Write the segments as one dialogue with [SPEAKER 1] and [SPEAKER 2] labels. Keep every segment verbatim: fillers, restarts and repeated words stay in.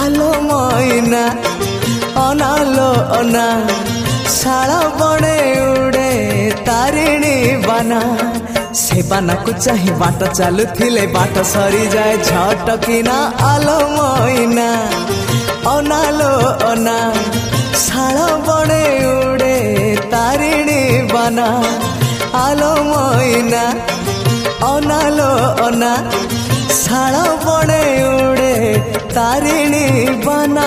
[SPEAKER 1] आलो मैना अनालो अना शाल बड़े उड़े तारिणी बाना से बाना को चाहे बाट चालू थिले बाट सरी जाए झटकिना आलो मैना अनालो अना शाल बड़े उड़े तारिणी बाना आलो मैना अनालो अना शाल बड़े उड़े तारिणी बाना।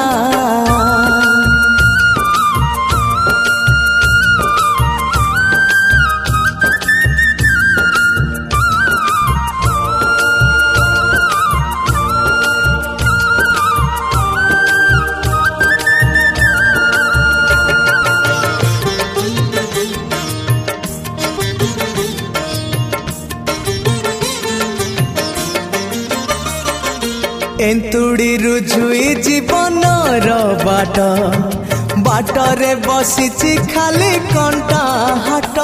[SPEAKER 1] एंतुड़ी रुझुई जीवन बाट बाटरे बसीची खाली कंटा हाट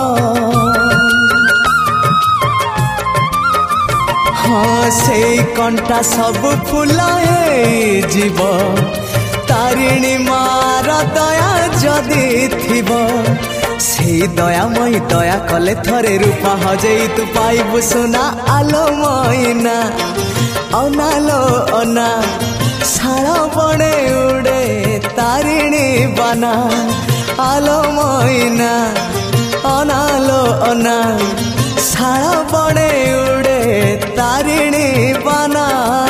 [SPEAKER 1] हाँ से कंटा सब फूल जीव तारिणी मार दया जदि थिब से दयामयी दया कले थरे रूपा हजेई तू पाइबु सुना आलो मैना अनालो अना शाल बड़े उड़े तारिणी बाना आलो मैना अनालो अना शाल बड़े उड़े तारिणी बाना।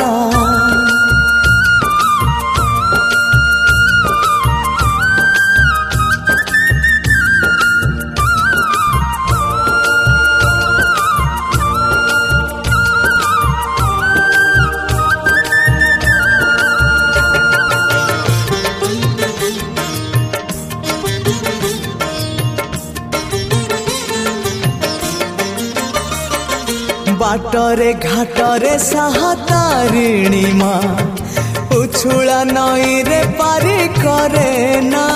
[SPEAKER 1] बाटरे घाटरे साहा तारिणी माँ उछुला नई रे पारी करे ना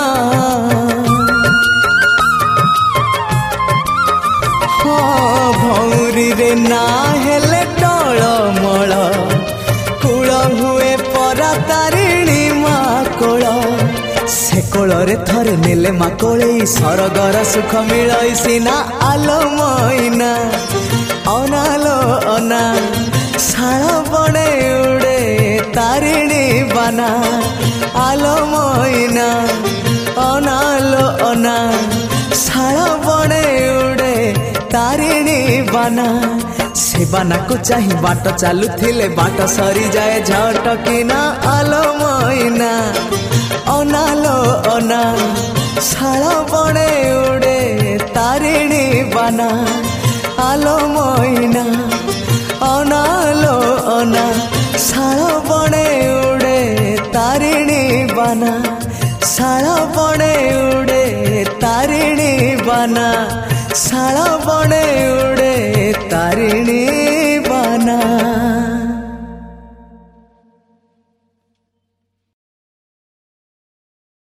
[SPEAKER 1] हाँ भौरी रे ना हेले टळमळ कूल हुए परा तारिणी माँ कोल से कोलरे थरे नेले माँ कोले सरगर सुख मिलई सिना आलो मैना अनालो अना शाल बड़े उड़े तारिणी बाना आलो मैना अनालो अना शाल बड़े उड़े तारिणी बाना से बाना को चाहे बाट चालू थिले बाट सरी जाए झटकिना आलो मैना अनालो अना शाल बड़े उड़े तारिणी बाना आलो मैना अनालो अना शाल बड़े उड़े तारिणी बाना शाल बड़े उड़े तारिणी बाना शाल बड़े